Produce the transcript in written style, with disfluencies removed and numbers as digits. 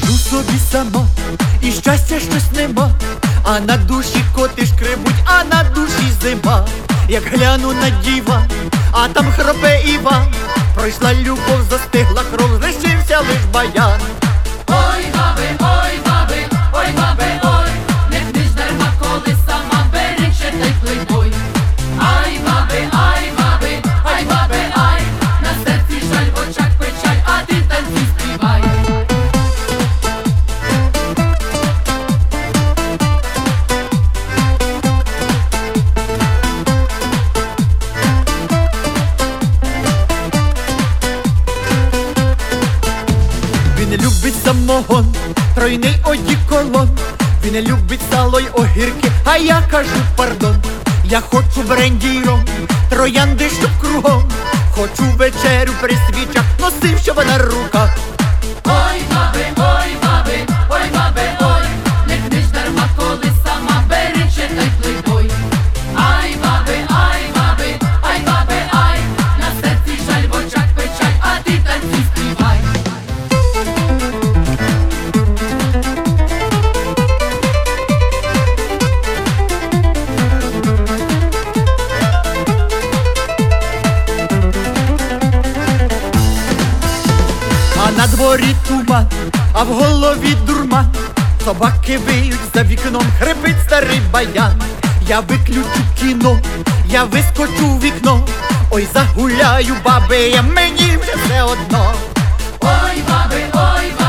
Сижу собі сама, і щастя щось нема, а на душі коти шкребуть, а на душі зима. Як гляну на діва, а там хропе Іван. Пройшла любов, застигла кров, лишився лиш баян. Ой, баби, ой, баби, ой, баби, ой, не книж дарма, коли сама берече та й плинуй. Ай, баби, ай, баби, ай, баби, ай, на серці жаль, в очах печаль, а ти танцюй, співай. Він любить самогон, тройний одіколон. Він любить сало й огірки, а я кажу пардон. Я хочу бренді й ром, троянди, щоб кругом. Хочу вечерю при свічах, носив, щоб на руках. Ой, баби, ой, баби, ой, баби, ой, не книж дарма, коли сама берече та й плинуй. Ай, баби, ай, баби, ай, баби, ай, на серці жаль, в очах печаль, а ти танцюй, співай. А на дворі туман, а в голові дурман. Собаки виють, за вікном хрипить старий баян. Я виключу кіно, я вискочу в вікно. Ой, загуляю, баби, я мені вже все одно. Ой, баби, ой, баби.